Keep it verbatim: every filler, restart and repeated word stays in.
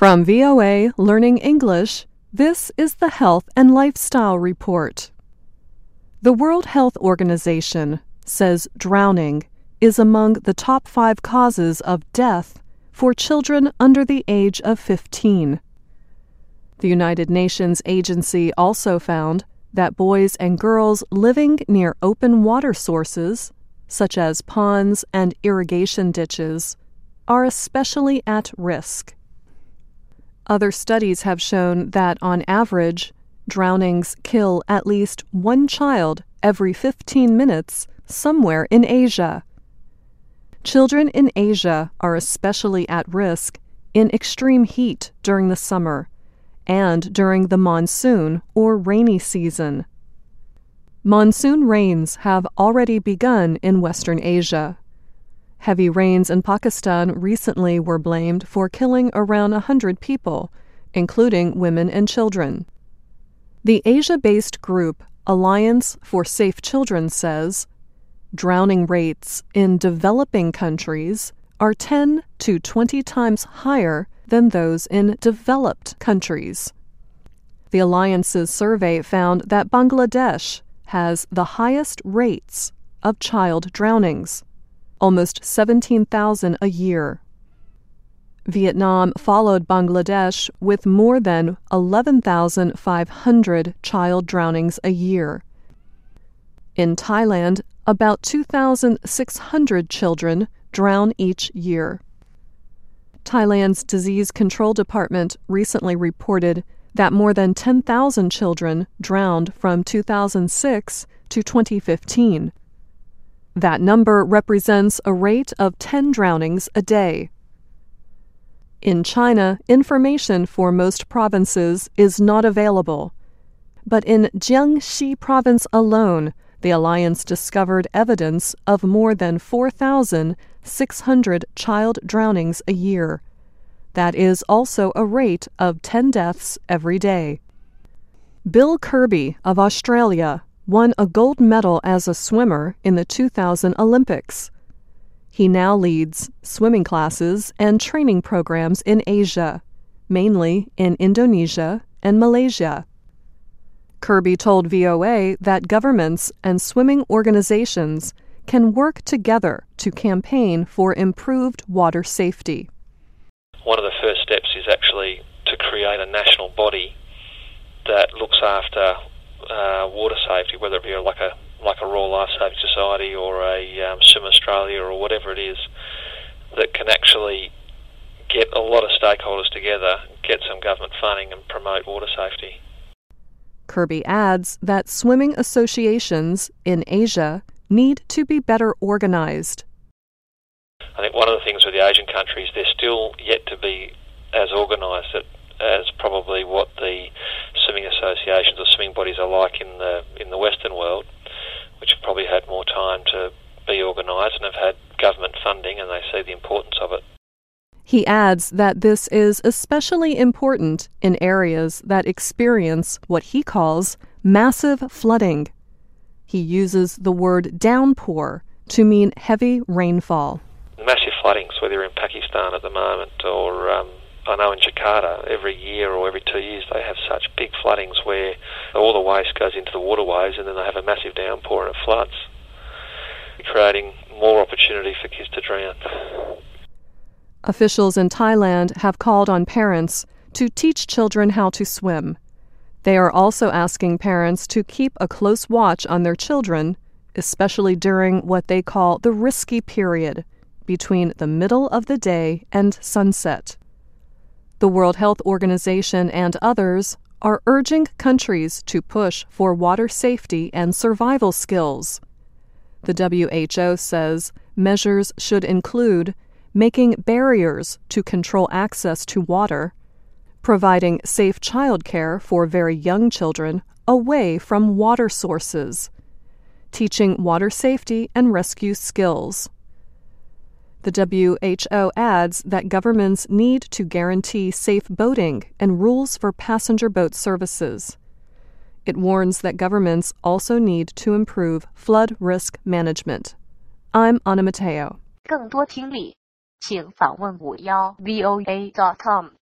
From V O A Learning English, this is the Health and Lifestyle Report. The World Health Organization says drowning is among the top five causes of death for children under the age of fifteen. The United Nations agency also found that boys and girls living near open water sources, such as ponds and irrigation ditches, are especially at risk. Other studies have shown that, on average, drownings kill at least one child every fifteen minutes somewhere in Asia. Children in Asia are especially at risk in extreme heat during the summer and during the monsoon or rainy season. Monsoon rains have already begun in Western Asia. Heavy rains in Pakistan recently were blamed for killing around one hundred people, including women and children. The Asia-based group Alliance for Safe Children says drowning rates in developing countries are ten to twenty times higher than those in developed countries. The Alliance's survey found that Bangladesh has the highest rates of child drownings, almost seventeen thousand a year. Vietnam followed Bangladesh with more than eleven thousand five hundred child drownings a year. In Thailand, about two thousand six hundred children drown each year. Thailand's Disease Control Department recently reported that more than ten thousand children drowned from two thousand six to twenty fifteen. That number represents a rate of ten drownings a day. In China, information for most provinces is not available. But in Jiangxi province alone, the Alliance discovered evidence of more than four thousand six hundred child drownings a year. That is also a rate of ten deaths every day. Bill Kirby of Australia won a gold medal as a swimmer in the two thousand Olympics. He now leads swimming classes and training programs in Asia, mainly in Indonesia and Malaysia. Kirby told V O A that governments and swimming organizations can work together to campaign for improved water safety. One of the first steps is actually to create a national body that looks after uh, water safety, whether it be like a like a Royal Life Saving Society or a um, Swim Australia or whatever it is, that can actually get a lot of stakeholders together, get some government funding and promote water safety. Kirby adds that swimming associations in Asia need to be better organized. I think one of the things with the Asian countries, they're still yet to be as organised as probably what the swimming associations or swimming bodies are like in the in the Western world, which have probably had more time to be organised and have had government funding, and they see the importance of it. He adds that this is especially important in areas that experience what he calls massive flooding. He uses the word downpour to mean heavy rainfall. Massive floodings, whether you're in Pakistan at the moment or um, I know in Jakarta, every year or every two years they have such big floodings where all the waste goes into the waterways and then they have a massive downpour and it floods, creating more opportunity for kids to drown. Officials in Thailand have called on parents to teach children how to swim. They are also asking parents to keep a close watch on their children, especially during what they call the risky period, between the middle of the day and sunset. The World Health Organization and others are urging countries to push for water safety and survival skills. The W H O says measures should include making barriers to control access to water, providing safe childcare for very young children away from water sources, teaching water safety and rescue skills. The W H O adds that governments need to guarantee safe boating and rules for passenger boat services. It warns that governments also need to improve flood risk management. I'm Anna Mateo. 更多听力，请访问五幺 V O A dot com。